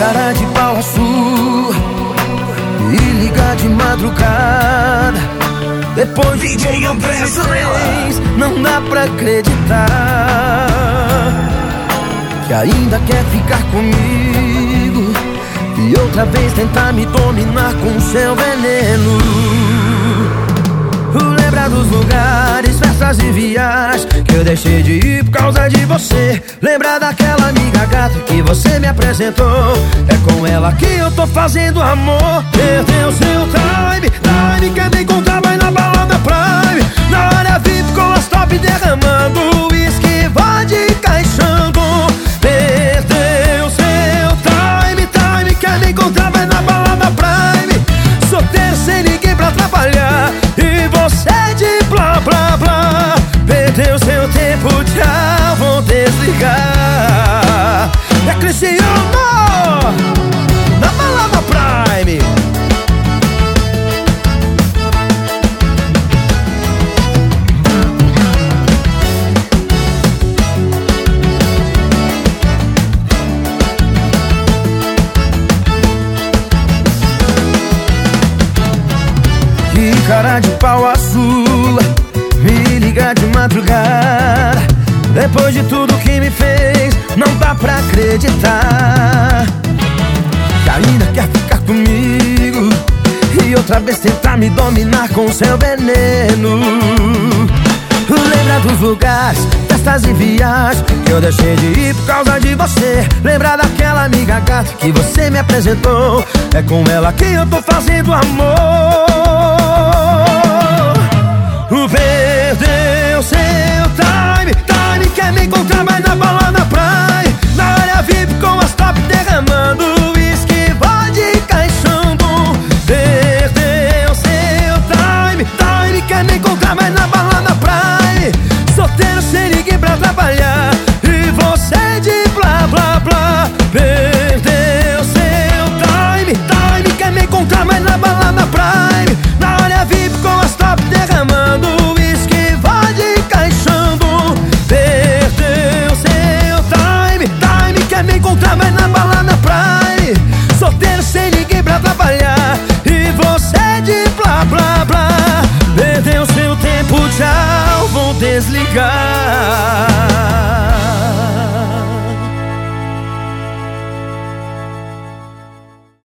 cara de pau sua e liga de madrugada. Depois de DJ André Zanella, não dá pra acreditar que ainda quer ficar comigo e outra vez tentar me dominar com seu veneno. Lembra dos lugares, festas e viagens que eu deixei de ir por causa de você. Lembra daquela amiga gata que você me apresentou. É com ela que eu tô fazendo amor. Perdeu seu time, quer me encontrar, vai na balada Prime. Na área VIP com as top derramando uísque, vodka caixando. Perdeu seu time, quer me encontrar, vai na balada Prime. Solteiro sem ninguém pra atrapalhar e você de blá blá blá. Perdeu seu tempo, tchau, vou desligar. É Cristiano na balada Prime. Que cara de pau azul, me liga de madrugada. Depois de tudo que me fez, não dá pra acreditar que ainda quer ficar comigo e outra vez tentar me dominar com seu veneno. Lembra dos lugares, festas e viagens que eu deixei de ir por causa de você. Lembra daquela amiga gata que você me apresentou. É com ela que eu tô fazendo amor. Perdeu seu time, quer me encontrar, vai na balada